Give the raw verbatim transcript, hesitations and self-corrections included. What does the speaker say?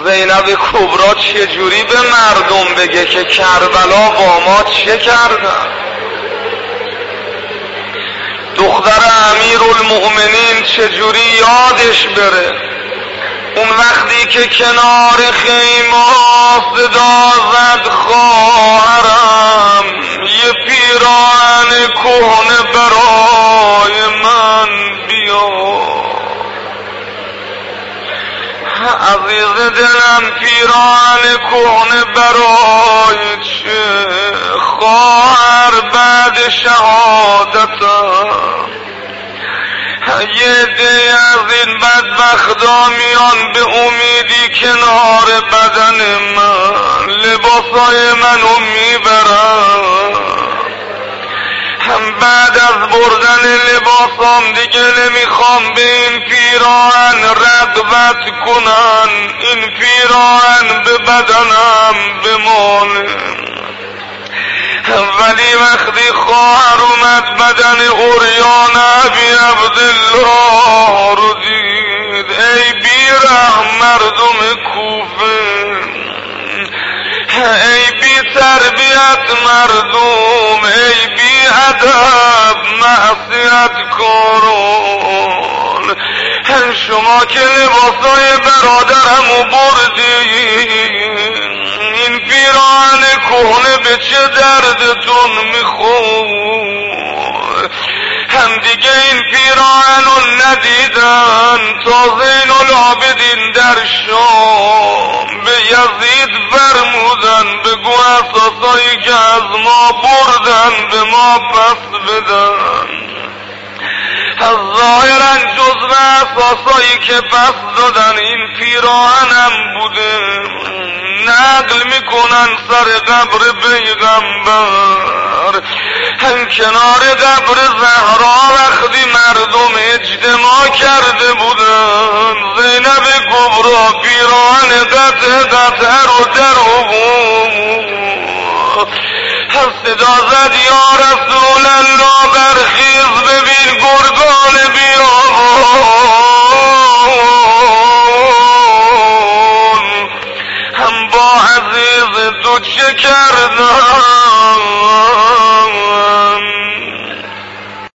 زینب کبرا چجوری به مردم بگه که کربلا با ما چه کردن؟ دختر امیرالمؤمنین چجوری یادش بره اون وقتی که کنار خیمه صدا زد خواهرم یه پیراهن کهنه برای من بیار. عزیز دلم پیراهن کهنه برای چه خواهر بعد شهادتم؟ یه عده از این بدبختا میان به امیدی کنار بدن من لباسای منو میبرن، هم بعد از بردن لباسام دیگه نمیخوام به این پیراهن رغبت کنن، این پیراهن به بدنم بمانه. ولی وقتی خواهر اومد بدن عریان ابی عبدالله رو دید، ای بیرحم مردم کوفه، ای بی تربیت مردم، ای بی ادب معصیت کارون، شما که لباسای برادرمو بردید، این پیراهن کهنه به چه دردتون میخور؟ هم دیگه این پیراهنو ندیدن تا زین العابدین در شام به یزید فرمودن بگو اساسایی که از ما بردن به ما پس بدن. از ظاهرا جزو اساسایی که پس دادن این پیراهنم بوده. نقل میکنن سر قبر پیغمبر هم کنار قبر زهرا وقتی مردم اجتماع کرده بودن، زینب کبرا پیراهن قطع قطع رو در آورد، صدا زد یا رسول الله برخیز ببین گرگان بیابان هم با عزیز تو چه کردن؟